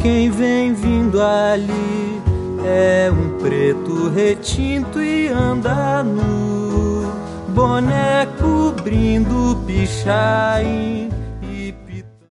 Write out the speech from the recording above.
Quem vem vindo ali é um preto retinto e anda nu, boné cobrindo o pichain,